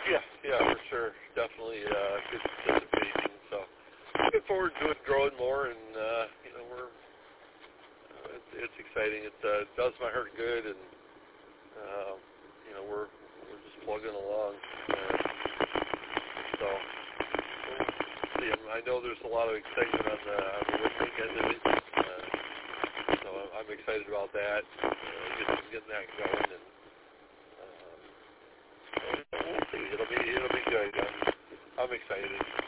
Yeah, for sure. Definitely good participating. So looking forward to it growing more, and it's exciting. It does my heart good, and we're just plugging along. So we'll see. I know there's a lot of excitement on the lifting end of it. So I'm excited about that. Getting that going, and we'll see. It'll be good. I'm excited.